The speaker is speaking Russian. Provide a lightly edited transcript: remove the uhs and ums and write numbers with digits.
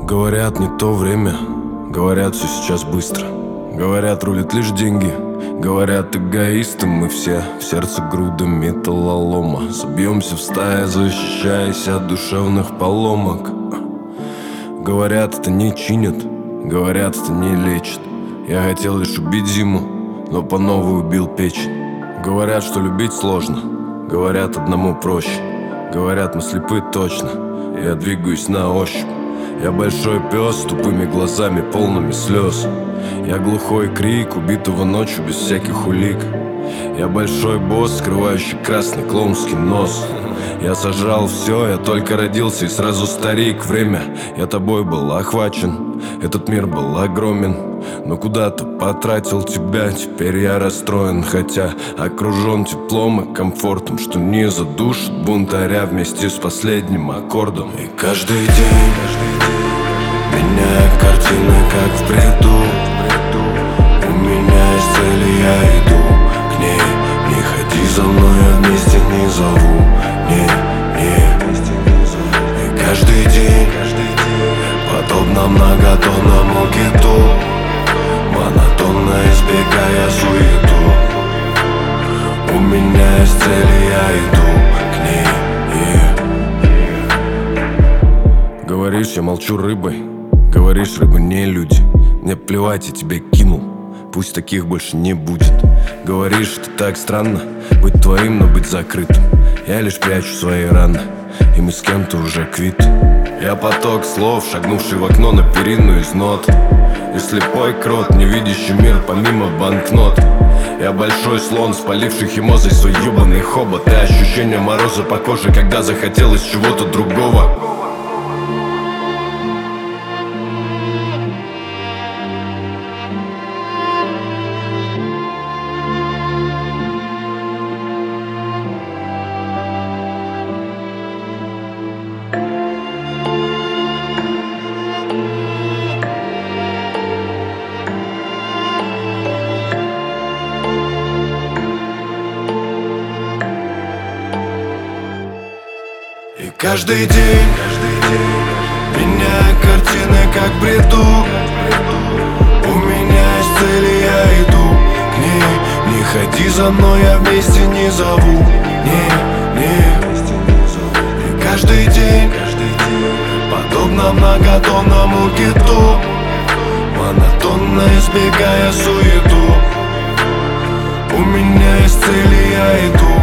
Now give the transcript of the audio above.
Говорят, не то время, говорят, все сейчас быстро. Говорят, рулят лишь деньги, говорят, эгоисты мы все. В сердце груда металлолома. Собьемся в стае, защищаясь от душевных поломок. Говорят, это не чинят, говорят, это не лечит. Я хотел лишь убить зиму, но по новой убил печень. Говорят, что любить сложно, говорят, одному проще. Говорят, мы слепы точно, я двигаюсь на ощупь. Я большой пес с тупыми глазами, полными слез. Я глухой крик убитого ночью без всяких улик. Я большой босс, скрывающий красный клоунский нос. Я сожрал все, я только родился и сразу старик. Время, я тобой был охвачен, этот мир был огромен. Но куда-то потратил тебя, теперь я расстроен. Хотя окружен теплом и комфортом, что не задушит бунтаря вместе с последним аккордом. И каждый день меняя картины, как в бреду. У меня есть цель, и я иду к ней. Не ходи за мной, я вместе не зову. Не. И каждый день подобно многотонному киту, монотонно избегая суету. У меня есть цель, и я иду к ней. Говоришь, я молчу рыбой, говоришь, рыбы не люди. Мне плевать, я тебя кинул, пусть таких больше не будет. Говоришь, это так странно, быть твоим, но быть закрытым. Я лишь прячу свои раны, и мы с кем-то уже квиты. Я поток слов, шагнувший в окно на перину из нот. И слепой крот, не видящий мир помимо банкнот. Я большой слон, спаливший химозой свой ебаный хобот. И ощущение мороза по коже, когда захотелось чего-то другого. И каждый день меняя картины, как в бреду. У меня есть цель, и я иду к ней. Не ходи за мной, я вместе не зову. Не. И каждый день подобно многотонному киту, монотонно избегая суету. У меня есть цель, и я иду